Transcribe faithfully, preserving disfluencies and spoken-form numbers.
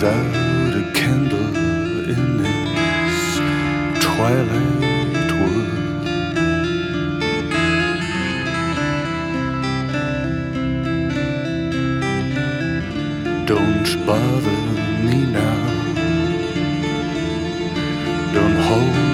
without a candle in this twilight world. Don't bother me now. Don't hold